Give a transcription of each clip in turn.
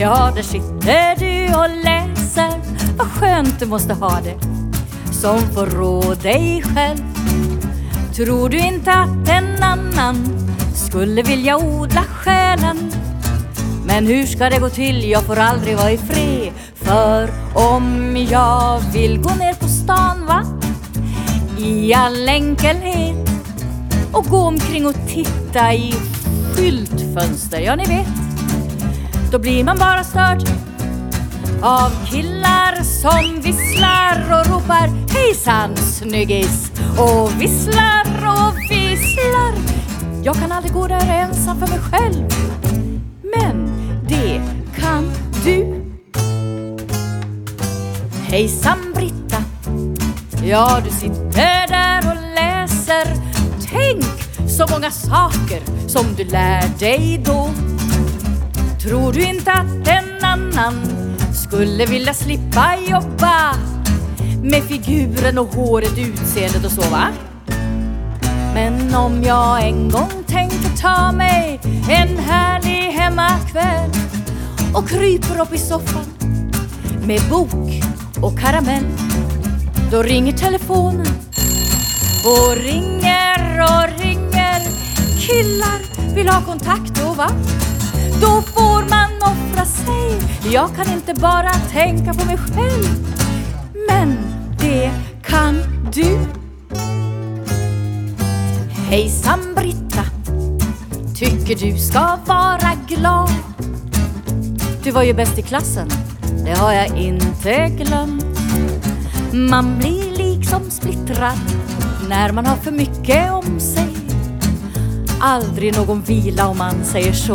Ja, där sitter du och läser. Vad skönt du måste ha det, som får rå dig själv. Tror du inte att en annan skulle vilja odla själen? Men hur ska det gå till? Jag får aldrig vara i fred. För om jag vill gå ner på stan, va? I all enkelhet, och gå omkring och titta i skyltfönster, ja ni vet, då blir man bara störd av killar som visslar och ropar hejsan snyggis, och visslar och visslar. Jag kan aldrig gå där ensam för mig själv, men det kan du. Hejsan Britta, ja du sitter där och läser. Tänk så många saker som du lär dig då. Tror du inte att en annan skulle vilja slippa jobba med figuren och håret, utseendet och så, va? Men om jag en gång tänkte ta mig en härlig hemmakväll och kryper upp i soffan med bok och karamell, då ringer telefonen och ringer och ringer. Killar vill ha kontakt då, va? Då får man offra sig. Jag kan inte bara tänka på mig själv, men det kan du. Hejsan Britta, tycker du ska vara glad. Du var ju bäst i klassen, det har jag inte glömt. Man blir liksom splittrad när man har för mycket om sig. Aldrig någon vila om man säger så.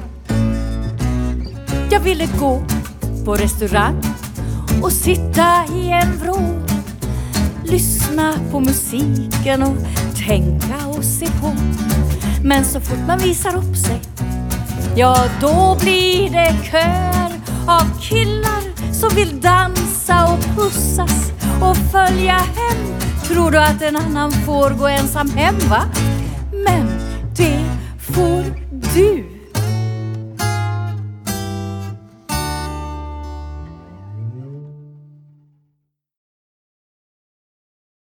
Jag ville gå på restaurang och sitta i en vrå, lyssna på musiken och tänka och se på. Men så fort man visar upp sig, ja då blir det köer av killar som vill dansa och pussas och följa hem. Tror du att en annan får gå ensam hem, va? Men det får du.